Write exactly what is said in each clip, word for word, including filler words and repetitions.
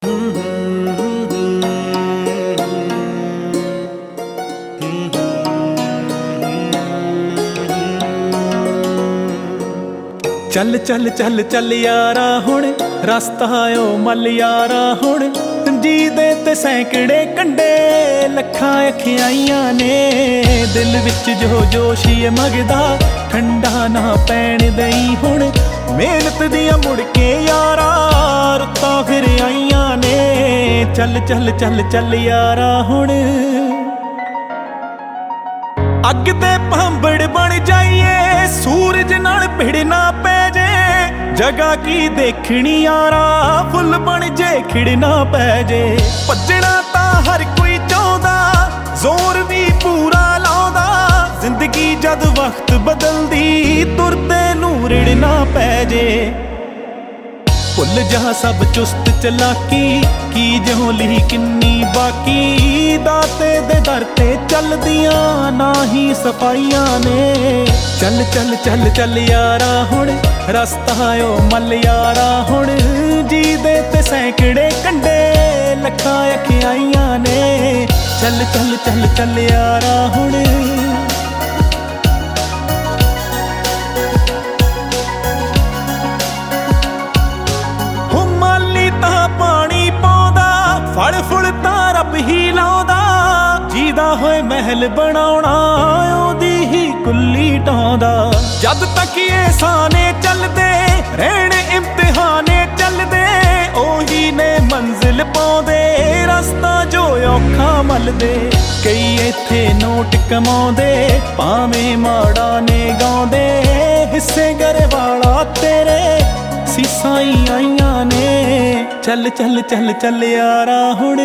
चल चल चल चल यारा हुण रस्ता ओ मल यारा हुण जी दे ते सैकड़े कंडे लखां अखियां ने दिल विच जो जोश ये मगदा ठंडा ना पैण दई हुण मेहनत दियां मुड़ के यारा रुत्तां फिर आईयां ने चल चल चल चल यारा हुण अग ते भांबड़ बन जाइए सूरज नाल भिड़ ना पै जे जगह की देखनी यारा फुल बन जे खिड़ ना पै जे भजना तां हर कोई चाहुंदा जोर भी पूरा लाउंदा जिंदगी जद वक्त बदलदी तुरदे नूं रिड़ ना पै जे भुल जा सब चुस्त चलाकी की जोली किन्नी बाकी दाते दे दर ते चलदियां ना ही सफाइयां ने चल चल चल चल यारा हुण रस्ता ओ मल यारा हुण जी दे ते सैकड़े कंडे लखां अखियां ने चल चल चल चल यारा हुण फल फुल तां रब ही लाउंदा जीदा होए महल बनाउणा ओदी ही कुल्ली ढाउंदा जद तक ये साने चलदे रहणे इम्तिहाने चलदे ओही ने मंजिल पाउंदे रस्ता जो औखा मलदे कई इत्थे नोट कमाउंदे भावें माड़ा ने गाउंदे हिस्से घर वाला तेरे सीसाई आईयां ने चल चल चल चल यारा हुण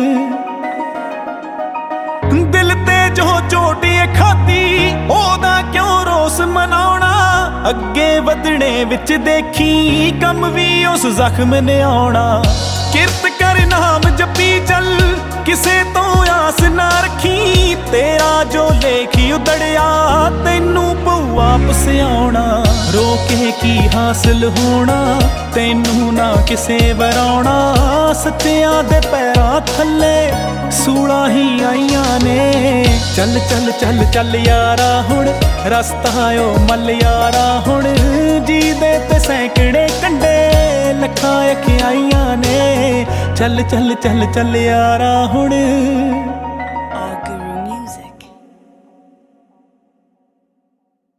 दिल ते जो चोटी खादी ओदा क्यों रोस मनाउणा अगे वधने विच देखी कम भी उस जख्म ने आउणा किरत कर नाम जपी चल किसे तो आस ना रखी तेरा जो लेखी उदड़िया तैनू पऊ वापस आउणा रोके की हासिल होना तैनू ना किसे वराउणा सच्चियां दे पैरां थल्ले सूला ही आईयां ने चल चल चल चल यारा हुण रस्ता ओ मल यारा हुण जी दे ते सैकड़े कंडे लखां अखियां ने चल चल चल चल यारा हुण।